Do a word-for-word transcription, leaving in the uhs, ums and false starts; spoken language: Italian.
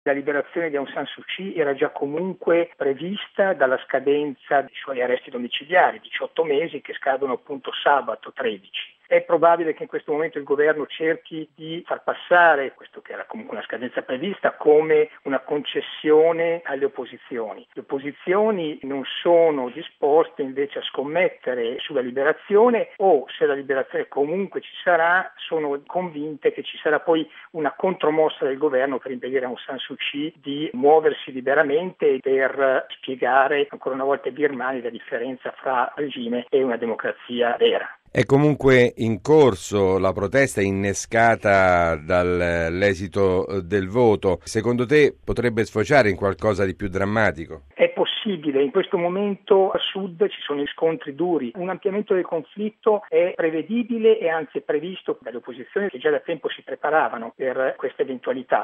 La liberazione di Aung San Suu Kyi era già comunque prevista dalla scadenza dei suoi arresti domiciliari, diciotto mesi che scadono appunto sabato tredici. È probabile che in questo momento il governo cerchi di far passare questo che era comunque una scadenza prevista come una concessione alle opposizioni. Le opposizioni non sono disposte invece a scommettere sulla liberazione o, se la liberazione comunque ci sarà, sono convinte che ci sarà poi una contromossa del governo per impedire a Aung San Suu Kyi di muoversi liberamente e per spiegare ancora una volta ai birmani la differenza fra regime e una democrazia vera. È comunque in corso la protesta innescata dall'esito del voto. Secondo te potrebbe sfociare in qualcosa di più drammatico? È possibile, in questo momento a sud ci sono scontri duri, un ampliamento del conflitto è prevedibile e anzi è previsto dalle opposizioni che già da tempo si preparavano per questa eventualità.